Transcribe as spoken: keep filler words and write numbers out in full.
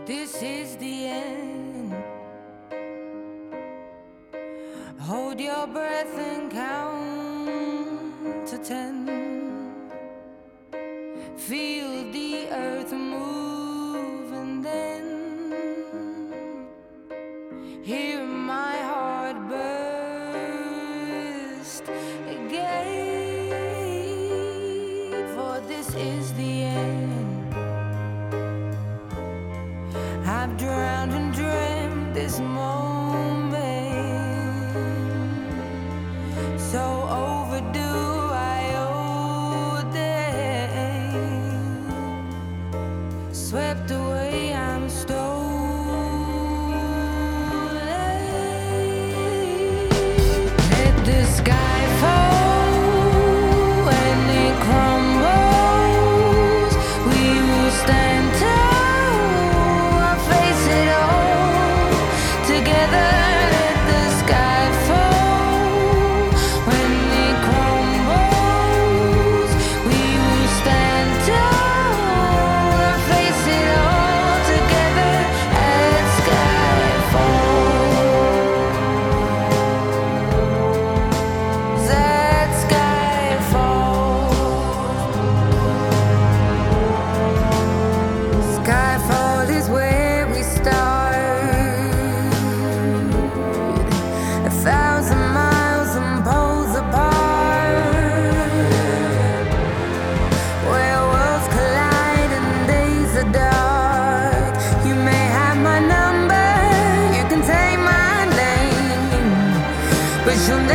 This is the end. Hold your breath and count to ten. Feel the earth move and then hear my heart burst again. For this is the end. I've drowned and dreamt this moment, so overdue I owe them. Swept away, I'm stolen. Let the sky fall when it crumbles. We will stand tall. But you'll never